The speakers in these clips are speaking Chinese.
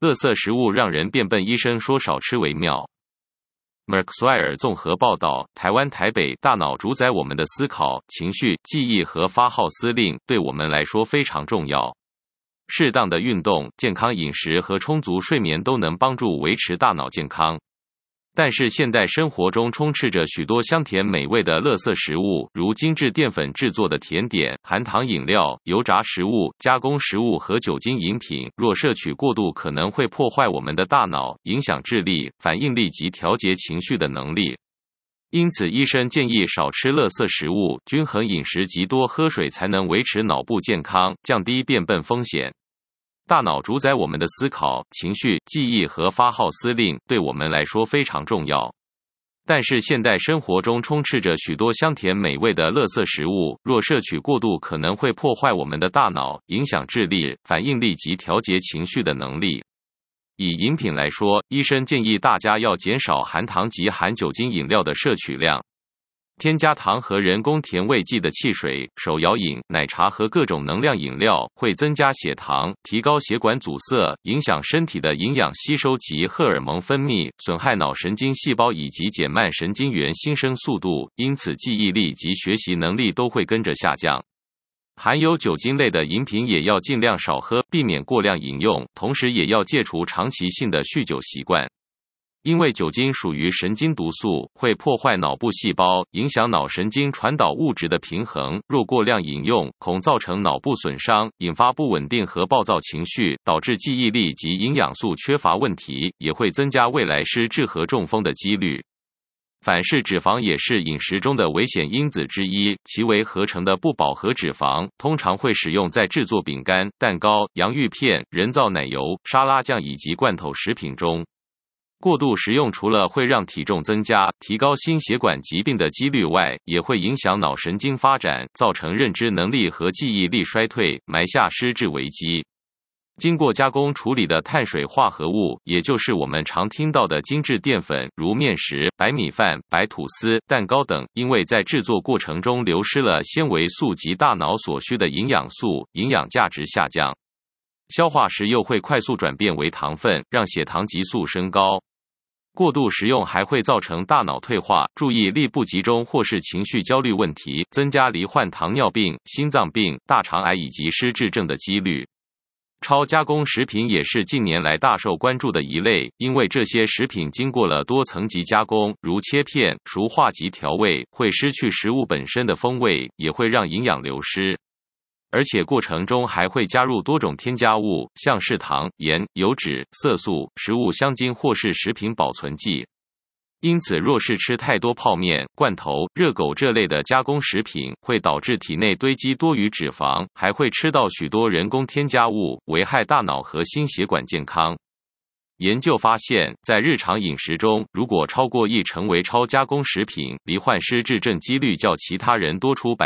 垃圾食物让人变笨，医生说少吃为妙。Merkswire 综合报道，台湾台北大脑主宰我们的思考、情绪、记忆和发号司令，对我们来说非常重要。适当的运动、健康饮食和充足睡眠都能帮助维持大脑健康。但是现代生活中充斥着许多香甜美味的垃圾食物，如精致淀粉制作的甜点、含糖饮料、油炸食物、加工食物和酒精饮品。若摄取过度，可能会破坏我们的大脑，影响智力、反应力及调节情绪的能力。因此，医生建议少吃垃圾食物，均衡饮食及多喝水，才能维持脑部健康，降低变笨风险。大脑主宰我们的思考、情绪、记忆和发号司令，对我们来说非常重要。但是现代生活中充斥着许多香甜美味的垃圾食物，若摄取过度，可能会破坏我们的大脑，影响智力、反应力及调节情绪的能力。以饮品来说，医生建议大家要减少含糖及含酒精饮料的摄取量。添加糖和人工甜味剂的汽水、手摇饮、奶茶和各种能量饮料会增加血糖，提高血管阻塞，影响身体的营养吸收及荷尔蒙分泌，损害脑神经细胞以及减慢神经元新生速度，因此记忆力及学习能力都会跟着下降。含有酒精类的饮品也要尽量少喝，避免过量饮用，同时也要戒除长期性的酗酒习惯。因为酒精属于神经毒素，会破坏脑部细胞，影响脑神经传导物质的平衡。若过量饮用，恐造成脑部损伤，引发不稳定和暴躁情绪，导致记忆力及营养素缺乏问题，也会增加未来失智和中风的几率。反式脂肪也是饮食中的危险因子之一，其为合成的不饱和脂肪，通常会使用在制作饼干、蛋糕、洋芋片、人造奶油、沙拉酱以及罐头食品中。过度食用除了会让体重增加、提高心血管疾病的几率外，也会影响脑神经发展，造成认知能力和记忆力衰退，埋下失智危机。经过加工处理的碳水化合物，也就是我们常听到的精致淀粉，如面食、白米饭、白吐司、蛋糕等，因为在制作过程中流失了纤维素及大脑所需的营养素，营养价值下降。消化时又会快速转变为糖分，让血糖急速升高。过度食用还会造成大脑退化、注意力不集中或是情绪焦虑问题，增加罹患糖尿病、心脏病、大肠癌以及失智症的几率。超加工食品也是近年来大受关注的一类，因为这些食品经过了多层级加工，如切片、熟化及调味，会失去食物本身的风味，也会让营养流失。而且过程中还会加入多种添加物，像是糖、盐、油脂、色素、食物香精或是食品保存剂。因此，若是吃太多泡面、罐头、热狗这类的加工食品，会导致体内堆积多余脂肪，还会吃到许多人工添加物，危害大脑和心血管健康。研究发现，在日常饮食中，如果超过1成为超加工食品，罹患失智症几率较其他人多出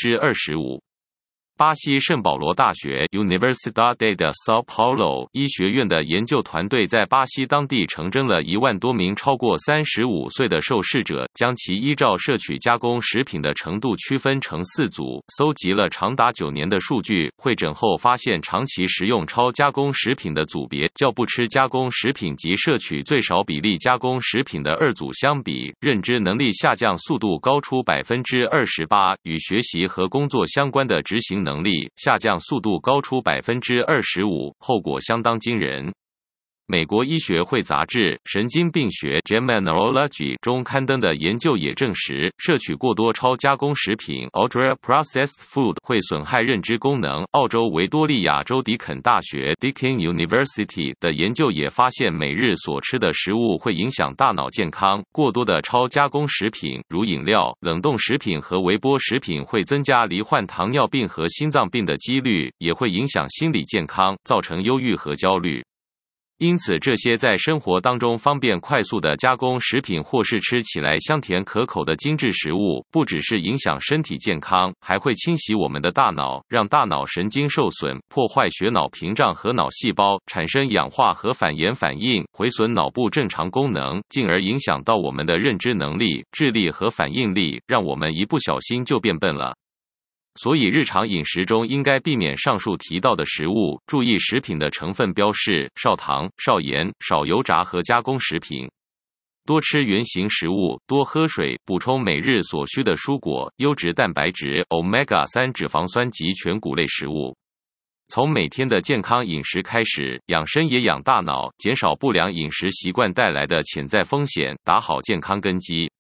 25%。巴西圣保罗大学 Universidade de São Paulo 医学院的研究团队在巴西当地诚征了1万多名超过35岁的受试者，将其依照摄取加工食品的程度区分成4组，搜集了长达9年的数据。会诊后发现，长期食用超加工食品的组别较不吃加工食品及摄取最少比例加工食品的2组相比，认知能力下降速度高出28%，与学习和工作相关的执行能力下降速度高出25%，后果相当惊人。美国医学会杂志《神经病学》JAMA Neurology 中刊登的研究也证实，摄取过多超加工食品 （Ultra Processed Food） 会损害认知功能。澳洲维多利亚州迪肯大学 （Deakin University） 的研究也发现，每日所吃的食物会影响大脑健康。过多的超加工食品，如饮料、冷冻食品和微波食品，会增加罹患糖尿病和心脏病的几率，也会影响心理健康，造成忧郁和焦虑。因此，这些在生活当中方便快速的加工食品，或是吃起来香甜可口的精致食物，不只是影响身体健康，还会侵袭我们的大脑，让大脑神经受损，破坏血脑屏障和脑细胞，产生氧化和反炎反应，毁损脑部正常功能，进而影响到我们的认知能力、智力和反应力，让我们一不小心就变笨了。 所以日常饮食中应该避免上述提到的食物，注意食品的成分标示，少糖、少盐、少油炸和加工食品。多吃原型食物，多喝水，补充每日所需的蔬果、优质蛋白质、Omega-3脂肪酸及全谷类食物。从每天的健康饮食开始，养生也养大脑，减少不良饮食习惯带来的潜在风险，打好健康根基。